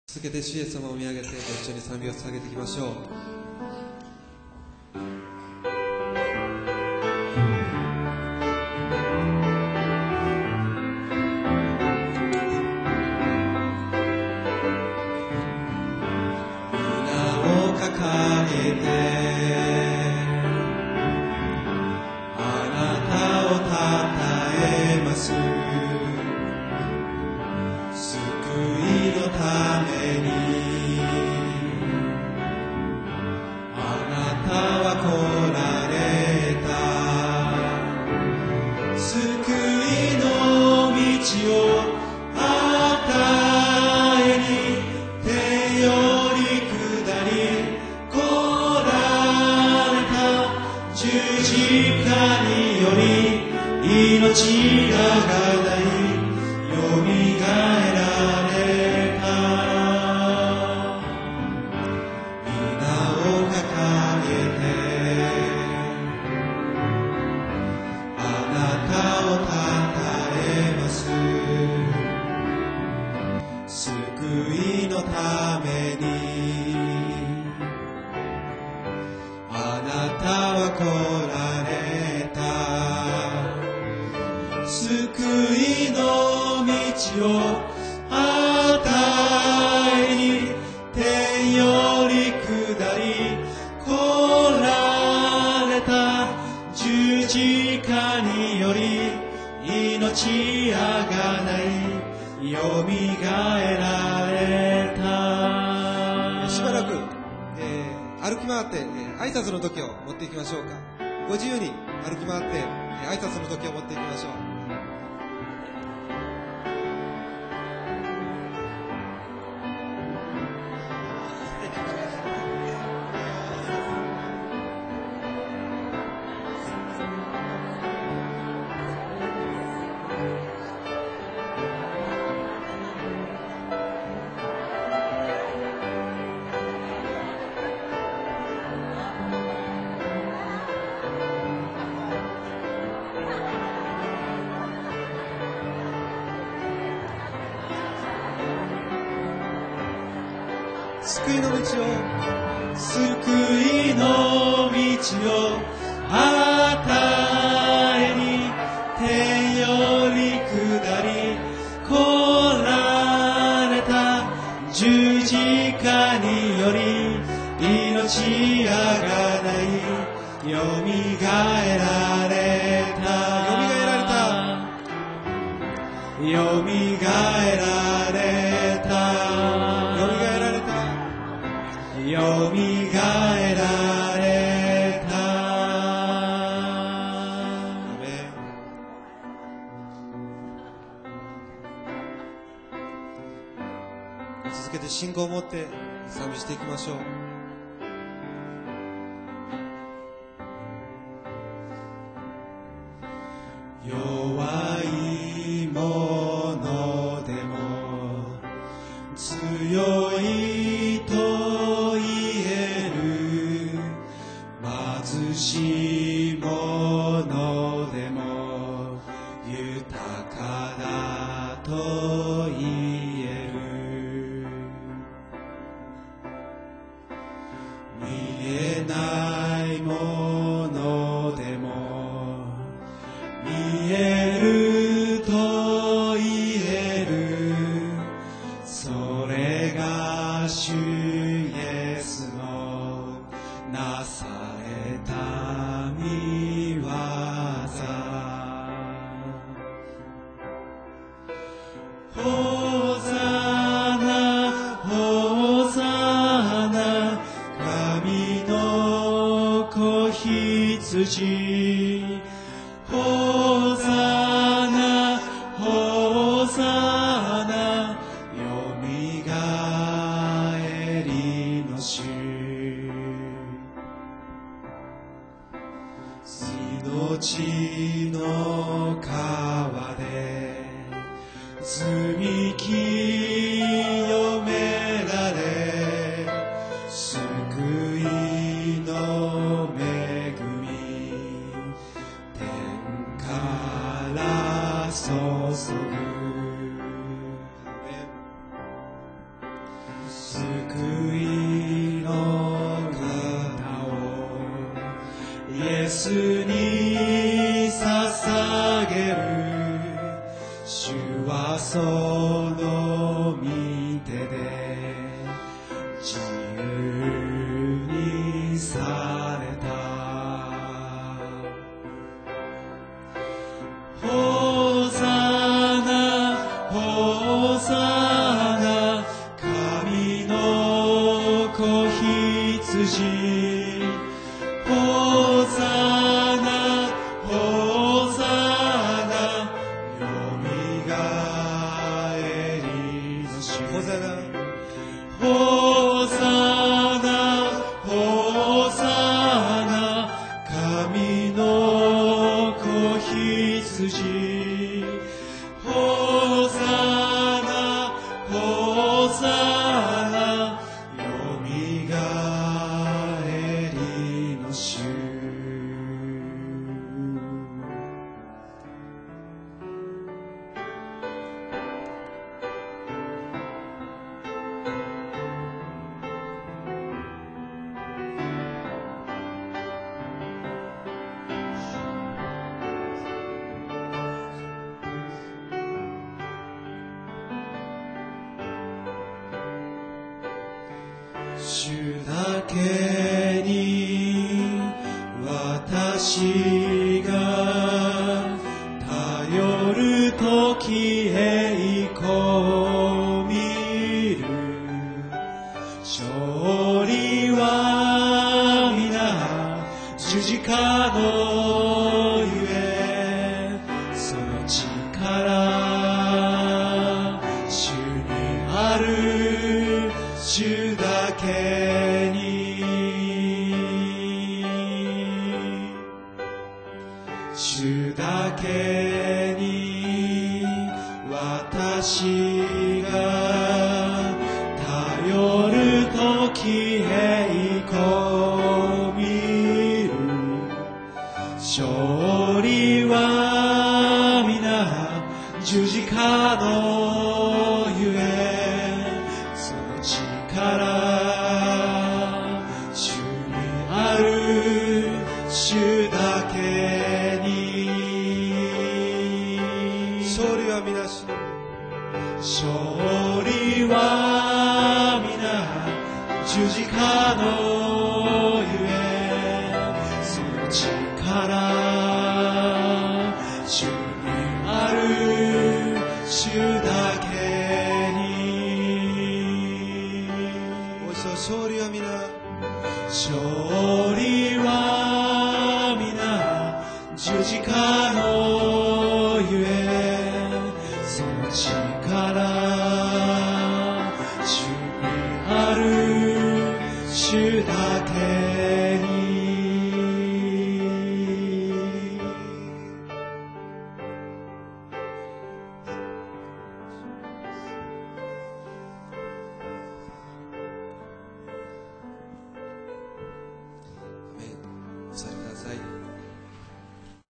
続けて主イエス様を見上げてご一緒に賛美を捧げていきましょう。救いの道をあたえに天より下り来られた十字架により命あがないよみがえられたよみがえられたよみがえられた。アメン。続けて信仰を持って賛美していきましょう。弱いものでも強いと言える、貧しいものでも豊かだと言える、見えないものでも見えると言える、それが主イエスのなされた御業。ホザナホザナ神の子羊、ホザナホザナよみがえりの主、命の川で罪清められ、救いの恵み天から注ぐ、 救いの歌をイエスに捧げる。主はその御手で自由にされた。ホザナホザナ、神の子羊。ホザナホザナ、よみがえりの主。ホザナホザナホザナ、神の子羊。ホザナホザナ、よみがえりの主。主だけに私が頼るとき栄光見る。勝利は皆十字架のゆえ、その力主にある。主だけに主だけに私が頼るとき栄光見る。勝利は皆十字架のゆえ、その力主にある。主だけに勝利は皆主。勝利は皆十字架のゆえ、その力主にある。主だけに勝利は皆勝利は皆十字架の